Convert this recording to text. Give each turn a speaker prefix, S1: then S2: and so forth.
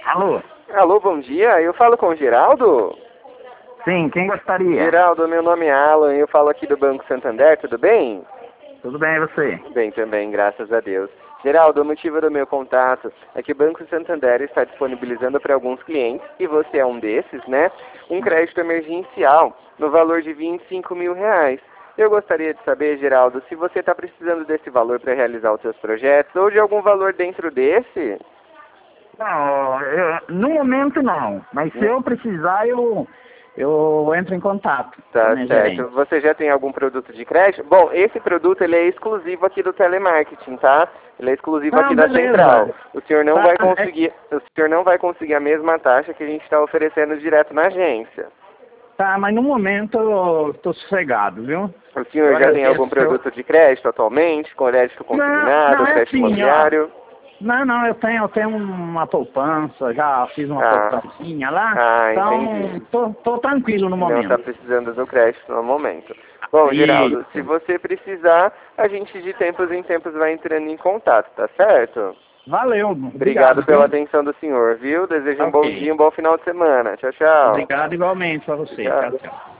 S1: Alô?
S2: Alô, bom dia. Eu falo com o Geraldo?
S1: Sim, quem gostaria?
S2: Geraldo, meu nome é Alan. Eu falo aqui do Banco Santander. Tudo bem?
S1: Tudo bem, e você?
S2: Bem também, graças a Deus. Geraldo, o motivo do meu contato é que o Banco Santander está disponibilizando para alguns clientes, e você é um desses, né? Um crédito emergencial no valor de R$ 25.000. Eu gostaria de saber, Geraldo, se você está precisando desse valor para realizar os seus projetos ou de algum valor dentro desse?
S1: Não, no momento não, mas se eu precisar eu entro em contato com a
S2: Tá
S1: minha
S2: certo.
S1: gerente.
S2: Você já tem algum produto de crédito? Bom, esse produto ele é exclusivo aqui do telemarketing, tá? Ele é exclusivo aqui
S1: Não,
S2: da
S1: beleza.
S2: central. O senhor não
S1: Tá,
S2: vai conseguir, o senhor não vai conseguir a mesma taxa que a gente está oferecendo direto na agência.
S1: tá, mas no momento eu tô sossegado, viu?
S2: O senhor
S1: Eu
S2: já tem algum
S1: agradeço.
S2: produto de crédito atualmente, com crédito consignado,
S1: Não, é
S2: crédito
S1: assim, ó.
S2: imobiliário?
S1: Não, eu tenho uma poupança, já fiz uma
S2: Ah,
S1: poupancinha lá,
S2: entendi.
S1: então tô tranquilo no
S2: Não está
S1: momento.
S2: precisando do crédito no momento. Bom, Geraldo, se
S1: Isso.
S2: você precisar, a gente de tempos em tempos vai entrando em contato, tá certo?
S1: Valeu,
S2: Obrigado
S1: obrigado,
S2: pela
S1: viu?
S2: atenção do senhor, viu? Desejo um bom dia,
S1: Ok.
S2: um bom final de semana. Tchau, tchau.
S1: Obrigado igualmente para você.
S2: Tchau.
S1: Tchau, tchau.